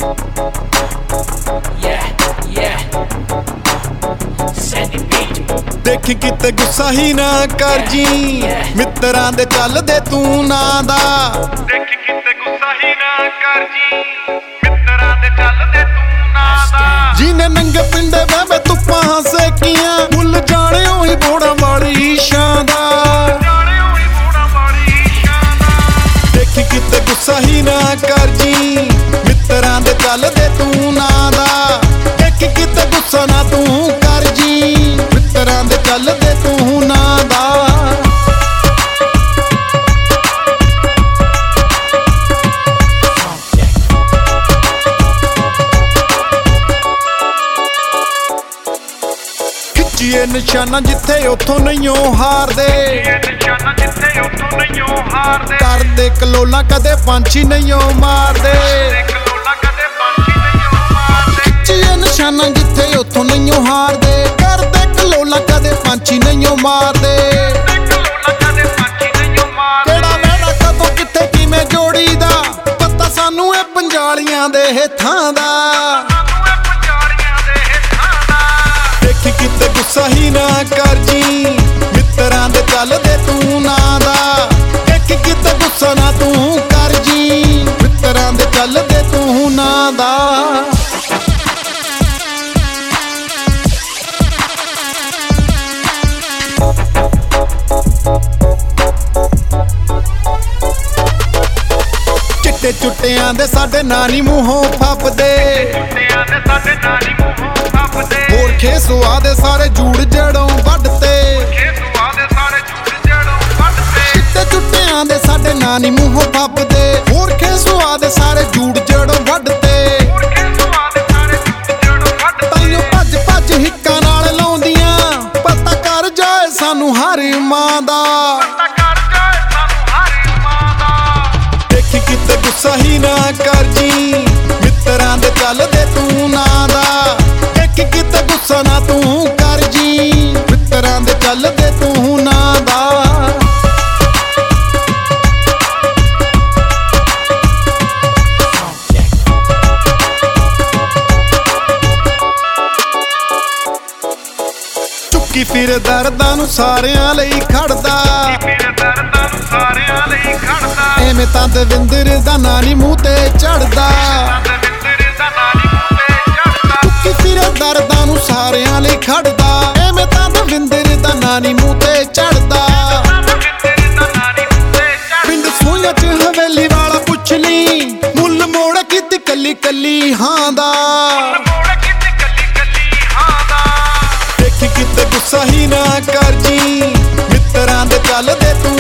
देखी किते गुस्सा ही ना कर जी, मित्रां दे चलदे तू ना दा। देखी किते गुस्सा ही ना कर जी, मित्रां दे चलदे तू ना दा। जिने नंगे पिंडे बहवे धुप्पां सेकियां, भुल जाने ओही बोड़ा वाली शादा। देखी किते गुस्सा ही ना कर जी, मित्रां दे चलदे तू ना दा। देखी किते गुस्सा ना तू कर जी, मित्रां दे चलदे तू ना दा। खिच्चिए निशाना जिथे उथों नहीं हारदे, करदे कलोला कदे पंछी नहीं मारदे। खिच्चिए निशाना जिथे उथों नहीं हारदे, करदे कलोला कदे पंछी नहीं मारदे। केड़ा वेड़ा कदों किथे किवें जोड़ी दा, पता सानू ए पंजालियां दे हेठां दा। देखी किते गुस्सा ही ना कर जी, मित्रां दे चलदे तू ना दा। देखी किते गुस्सा ना तू कर जी, मित्रां दे चलदे तू ना दा। चिट्टे चुट्टियां दे साडे नानी मूहों फपदे, होर खेसुआ दे सारे जूड़ जड़ों वड्डते। चिट्टे चुट्टियां दे साडे नानी मूहों फपदे, होर खेसुआ दे सारे जूड़ जड़ों वड्डते। ताइयों भज भज हिक्कां नाल लाउंदियां, पता कर जाए सानू हर मां दा। देखी किते गुस्सा ही ना कर जी, मित्रां दे चलदे तू ना दा। देखी किते गुस्सा ना तू कर जी, मित्रां दे चलदे तू ना दा। चुक्की फिर दर्दां नू सारियां लई खड़दा, एवें तां दविंदर दा नानी मूंह ते चढ़दा। चुक्की फिर दर्दां नू सारियां लई खड़दा, एवें तां दविंदर दा नानी मूंह ते चढ़दा। पिंड सोइयां च हवेली वाला पुछ ली, मुल मोड़ कित कली कली हां दा। देखी किते गुस्सा ही ना कर जी, मित्रां दे चलदे तू